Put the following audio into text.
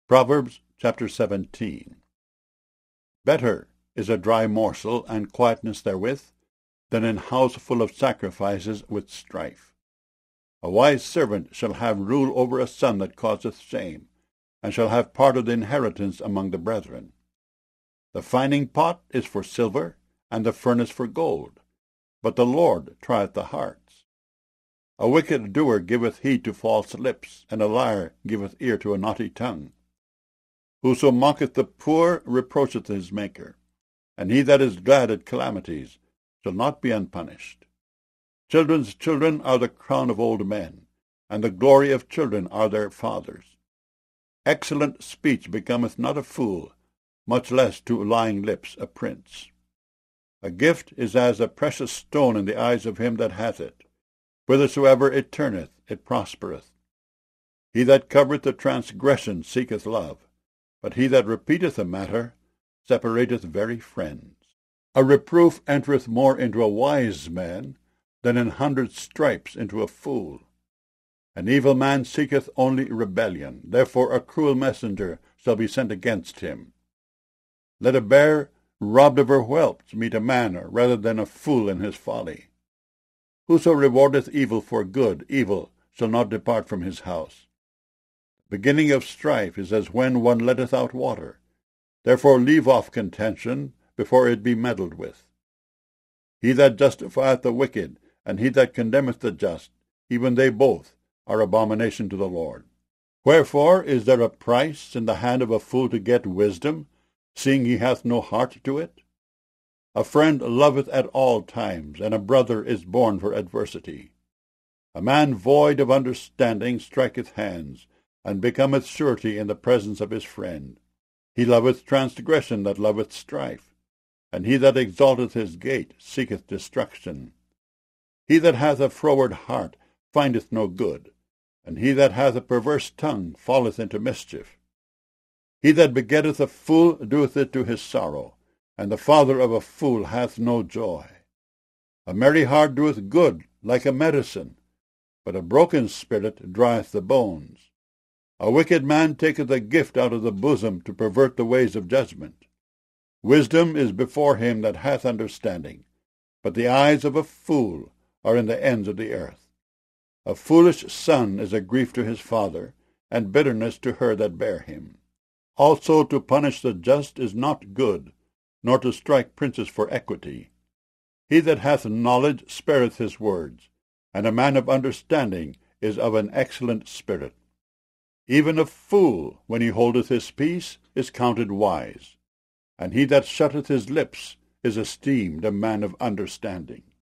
Proverbs chapter 17. Better is a dry morsel and quietness therewith, than an house full of sacrifices with strife. A wise servant shall have rule over a son that causeth shame, and shall have part of the inheritance among the brethren. The fining pot is for silver, and the furnace for gold, but the Lord trieth the hearts. A wicked doer giveth heed to false lips, and a liar giveth ear to a naughty tongue. Whoso mocketh the poor reproacheth his Maker, and he that is glad at calamities shall not be unpunished. Children's children are the crown of old men, and the glory of children are their fathers. Excellent speech becometh not a fool, much less to lying lips a prince. A gift is as a precious stone in the eyes of him that hath it. Whithersoever it turneth, it prospereth. He that covereth the transgression seeketh love, but he that repeateth a matter separateth very friends. A reproof entereth more into a wise man than 100 stripes into a fool. An evil man seeketh only rebellion, therefore a cruel messenger shall be sent against him. Let a bear robbed of her whelps meet a man rather than a fool in his folly. Whoso rewardeth evil for good, evil shall not depart from his house. The beginning of strife is as when one letteth out water. Therefore leave off contention before it be meddled with. He that justifieth the wicked, and he that condemneth the just, even they both are abomination to the Lord. Wherefore is there a price in the hand of a fool to get wisdom, seeing he hath no heart to it? A friend loveth at all times, and a brother is born for adversity. A man void of understanding striketh hands, and becometh surety in the presence of his friend. He loveth transgression that loveth strife, and he that exalteth his gate seeketh destruction. He that hath a froward heart findeth no good, and he that hath a perverse tongue falleth into mischief. He that begetteth a fool doeth it to his sorrow, and the father of a fool hath no joy. A merry heart doeth good like a medicine, but a broken spirit drieth the bones. A wicked man taketh a gift out of the bosom to pervert the ways of judgment. Wisdom is before him that hath understanding, but the eyes of a fool are in the ends of the earth. A foolish son is a grief to his father, and bitterness to her that bare him. Also to punish the just is not good, nor to strike princes for equity. He that hath knowledge spareth his words, and a man of understanding is of an excellent spirit. Even a fool, when he holdeth his peace, is counted wise, and he that shutteth his lips is esteemed a man of understanding.